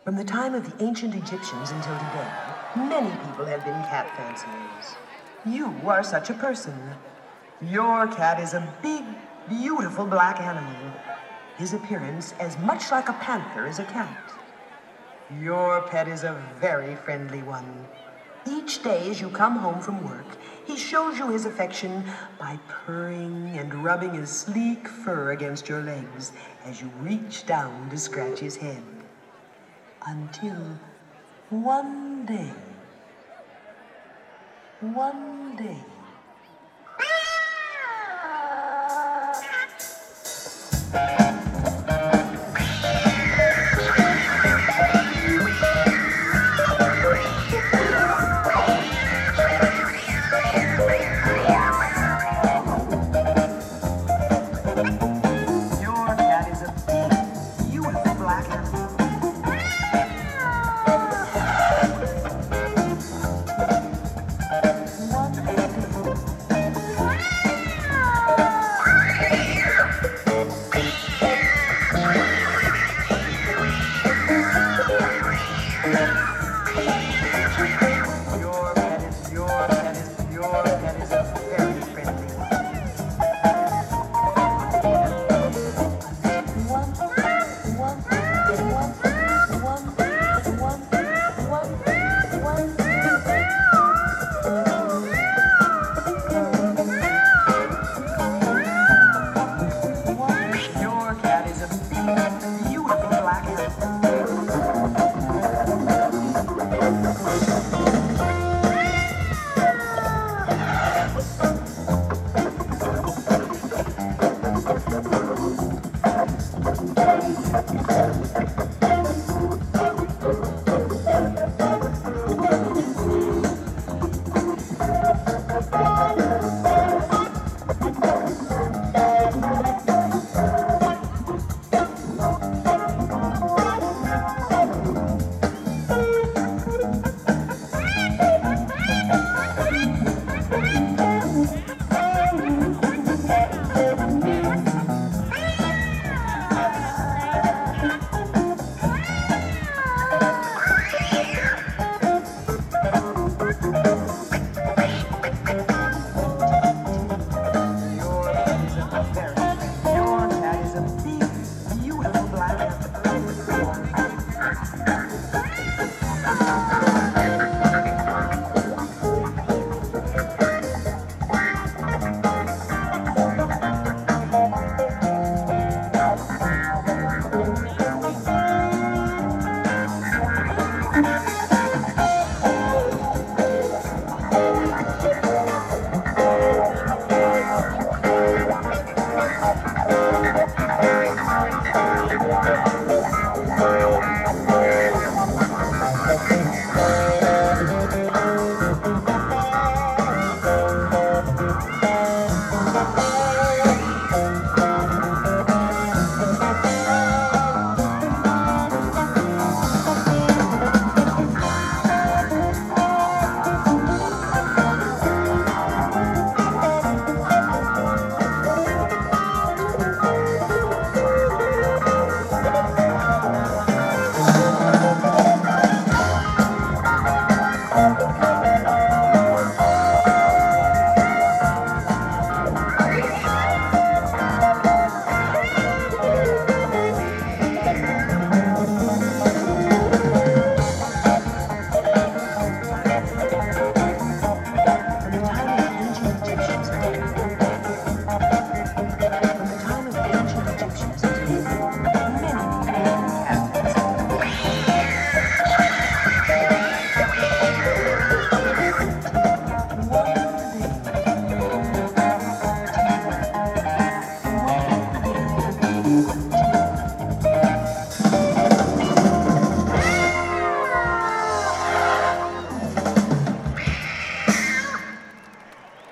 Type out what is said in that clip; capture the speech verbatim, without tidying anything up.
From the time of the ancient Egyptians until today, many people have been cat fanciers. You are such a person. Your cat is a big, beautiful black animal. His appearance as much like a panther as a cat. Your pet is a very friendly one. Each day as you come home from work, he shows you his affection by purring and rubbing his sleek fur against your legs as you reach down to scratch his head. Until one day, one day, Yeah.